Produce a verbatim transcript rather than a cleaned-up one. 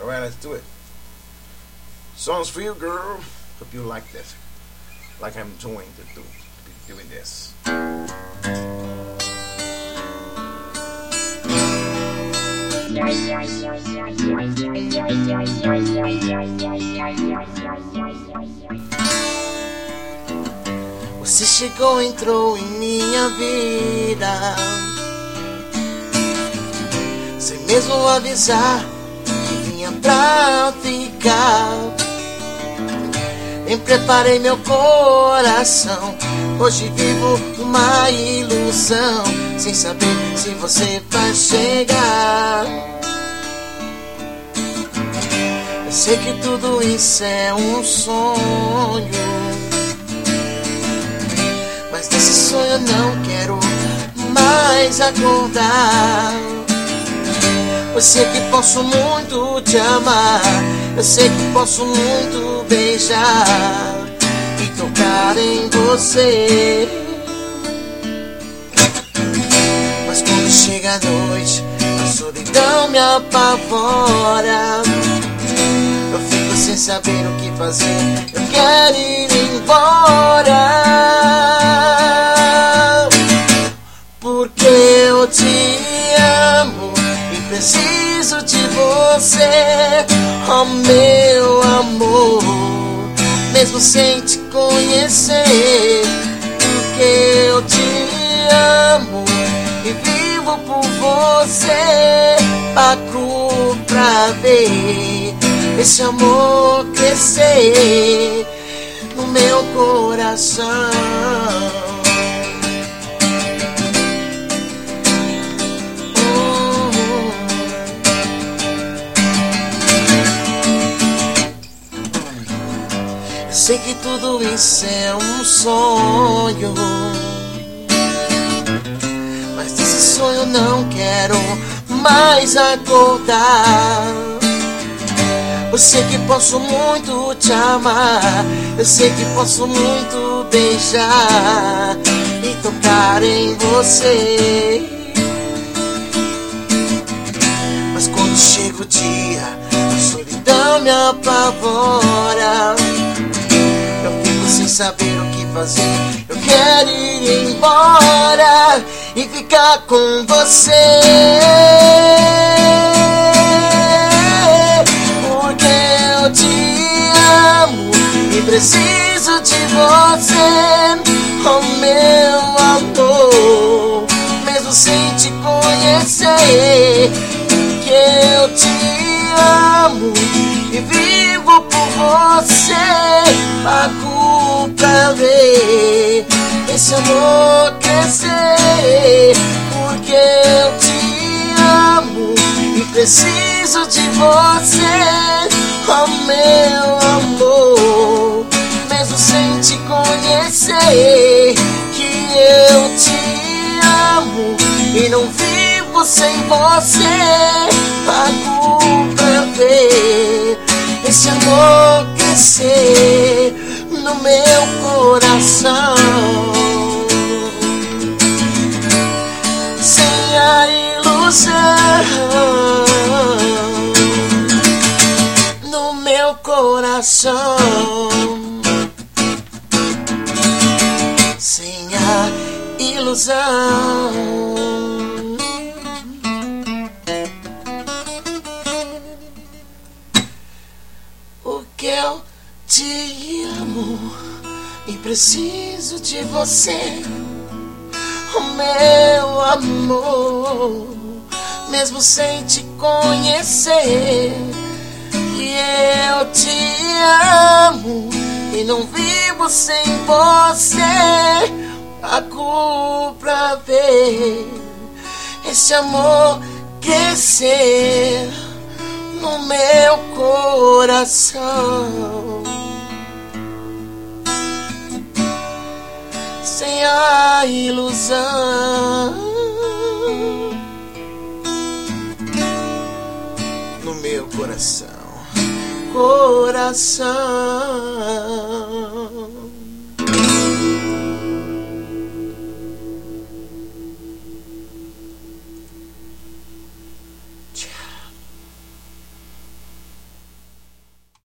Alright, let's do it. Songs for you, girl. Hope you like this. Like I'm doing to do, to be doing this. Você chegou, entrou em minha vida, sem mesmo avisar que vinha pra ficar. Nem preparei meu coração, hoje vivo uma ilusão, sem saber se você vai chegar. Eu sei que tudo isso é um sonho, mas desse sonho eu não quero mais acordar. Eu sei que posso muito te amar, eu sei que posso muito beijar e tocar em você. Mas quando chega a noite, a solidão me apavora. Eu fico sem saber o que fazer, eu quero ir embora. Porque eu te amo e preciso de você, oh meu amor, mesmo sem te conhecer. Porque eu te amo e vivo por você, pago pra ver esse amor crescer no meu coração. Sei que tudo isso é um sonho, mas desse sonho eu não quero mais acordar. Eu sei que posso muito te amar, eu sei que posso muito beijar e tocar em você. Mas quando chega o dia, a solidão me apavora. Sem saber o que fazer, eu quero ir embora e ficar com você. Porque eu te amo e preciso de você, oh meu amor, mesmo sem te conhecer. Porque eu te amo e vivo por você, pago pra ver esse amor crescer. Porque eu te amo e preciso de você, oh meu amor, mesmo sem te conhecer. Que eu te amo e não vivo sem você, pago pra ver esse amor crescer no meu coração. Sem a ilusão no meu coração. Sem a ilusão. Porque eu te amo e preciso de você, oh meu amor, mesmo sem te conhecer. E eu te amo e não vivo sem você, pago pra ver esse amor crescer no meu coração. Sem a ilusão no meu coração, coração.